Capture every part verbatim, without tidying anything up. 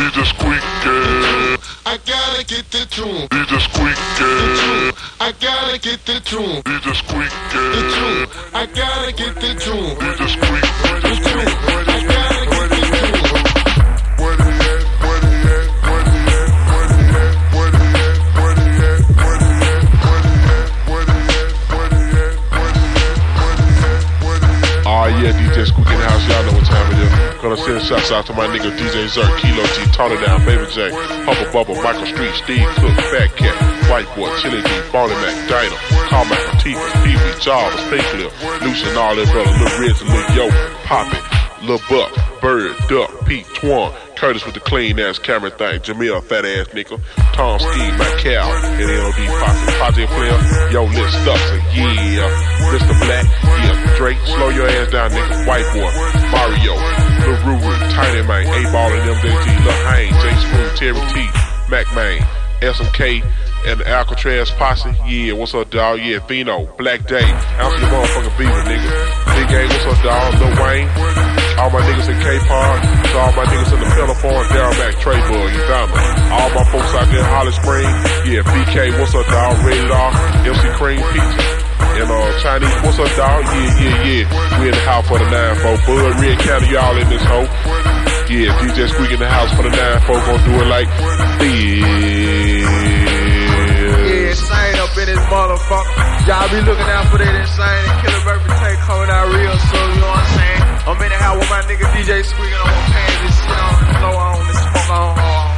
D J Squeaky. I gotta get the tune. D J Squeaky. I gotta get the tune. D J Squeaky. The tune. I gotta get the tune. D J Squeaky. The tune. I gotta get the tune. Where he at? Where he at? Where he at? Where he at? Where he at? Where he at? Where he at? Where he at? Where he at? Where he at? Where he at? Where he at? Oh yeah, D J Squeaky in the house. Y'all know what time it is. Gonna send shouts out to my nigga D J Zerk, Kilo G, Tony Down, Baby J, Hubba Bubba, Michael Street, Steve Cook, Fat Cat, White Boy, Chili D, Bonnie Mac, Dino, Carmack, Latifah, Pee Wee, Jarvis, Payclip, Lucian, all that brother, Lil Riz and Lil Yo, Poppy, Lil Buck, Bird, Duck, Pete, Twan, Curtis with the clean ass camera thing, Jamil, fat ass nigga, Tom Ski, Mac Cal, and N O D Posse, Project Player, Yo, Lit Stucks, and yeah, Mister Black, yeah, Drake, slow your ass down, nigga, White Boy, Mario, Lil Ruru, Tiny Man, A-Ball and M J G, Lil Haynes, J Smooth, Terry T, Mac Man, S M K, and the Alcatraz Posse, yeah, what's up, dawg? Yeah, Fino, Black Day, Answer your motherfucking beaver, nigga. Big Game, what's up, dawg? Lil Wayne, all my niggas in K-Park, so all my niggas in the Pelophone, Daryl Mac, Trey Bug, you found me. All my folks out there in Holly Spring, yeah, B K, what's up, dawg? Rated R, M C Cream Pizza, and uh, Chinese, what's up, dawg? Yeah, yeah, yeah, we in the house for the nine four, Bud, Red County, y'all in this hoe. Yeah, D J Squeaky in the house for the nine four, gonna do it like this. Insane up in this motherfucker. Y'all be looking out for that insane and killer reputation coming out real soon, you know what I'm saying? I'm in the house with my nigga D J Squeaky and I'm gonna pass this shit on, slow on, this smoke on.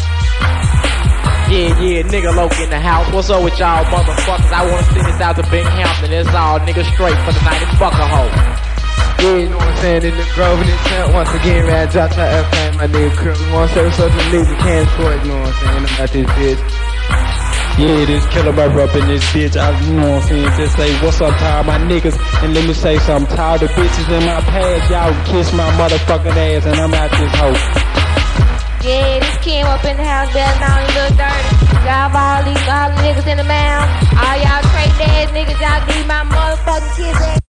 Yeah, yeah, nigga Loke in the house. What's up with y'all motherfuckers? I wanna send this out to Binghamton. That's all, nigga, straight for the night and fuck a hoe. Yeah, you know what I'm saying? In the Grove in the tent, once again, man, drop to F M, my nigga Crip. You wanna say what's up to the niggas can't score, you know what I'm saying? I'm at this bitch. Yeah, this killer rapper up in this bitch. I, you know what I'm saying? Just say what's up to all my niggas. And let me say something to all the bitches in my past. Y'all kiss my motherfucking ass and I'm out this hoe. Yeah, this Kim up in the house, better known you look dirty. Y'all all these all the niggas in the mouth. All y'all trade ass niggas, y'all give my motherfucking kids ass.